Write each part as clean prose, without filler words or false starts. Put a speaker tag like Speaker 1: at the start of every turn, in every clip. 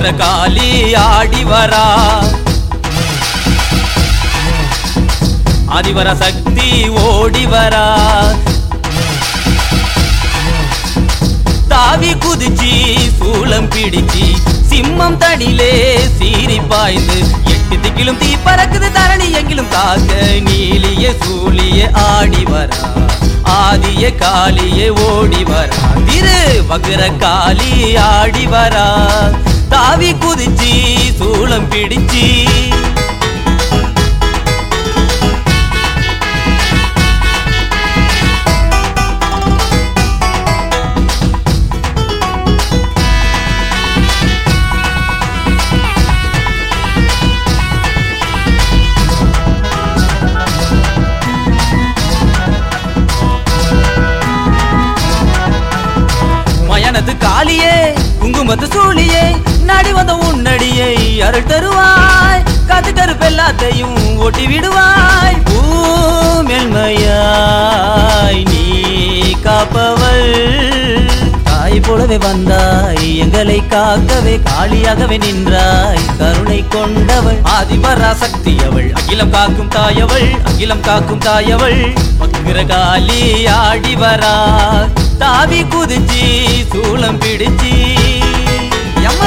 Speaker 1: வக்ரகாளி ஆடி வரா ஆதிவர சக்தி ஓடி வரா தாவி குதிச்சி சூளம் பிடிச்சி சிம்மம் தடிலே சீறி பாய்ந்து எட்டு திக்கிலும் தீ பறக்குது தரணி எங்கிலும் காக்க நீலிய சூழிய ஆடி வரா ஆதிய காளியே ஓடி வரா திரு வக்ரகாளி ஆடி வரா தாவி குதிச்சி சூளம் பிடிச்சி மயானத்து காளியே குங்குமத்து சூழியே நாடி வந்த உன்னடியை அருள் தருவாய் காத்து கருப்பெல்லாத்தையும் ஓட்டி விடுவாய் பூமெல்மையாய் நீ காப்பவள் தாய் போலவே வந்தாய் எங்களை காக்கவே காளியாகவே நின்றாய் கருணை கொண்டவள் ஆதிபரா சக்தி அவள் அகிலம் காக்கும் தாயவள் அகிலம் காக்கும் தாயவள் வக்ரகாளி ஆடி வரா தாவி குதிச்சி சூளம் பிடிச்சி அம்மா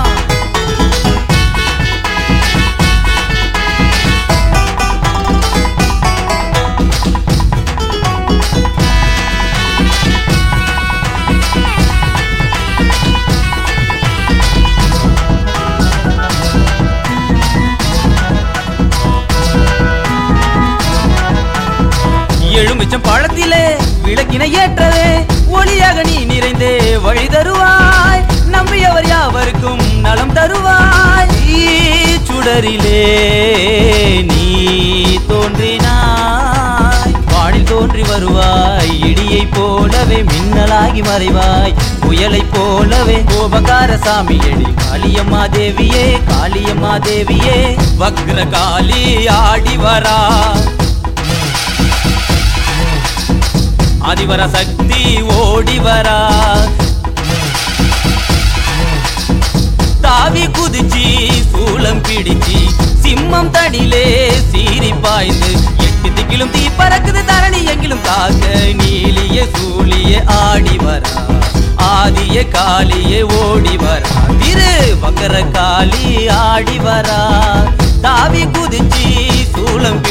Speaker 1: எழுமிச்சம் பழத்திலே விளக்கினை ஏற்றவே ஒளியாக நீ நிறைந்தே வழி தருவாய் நம்பியவர் யாவருக்கும் நலம் தருவாய் சுடரிலே நீ தோன்றினாய் வானில் தோன்றி வருவாய் இடியை போலவே மின்னலாகி மறைவாய் புயலை போலவே கோபகார சாமியடி காளியம்மா தேவியே காளியம்மா தேவியே வக்ரகாளி ஆடி வரா ஆதிவர சக்தி ஓடி வரா தாவி குதிச்சி சூளம் பிடிச்சி சிம்மம் தடிலே சீறி பாய்ந்து எட்டு திக்கிலும் தீ பறக்குது தரணி எங்கிலும் காக்க நீலிய சூழிய ஆடி வரா ஆதிய காளியே ஓடி வரா திரு வக்ரகாளி ஆடி வரா தாவி குதிச்சி சூளம்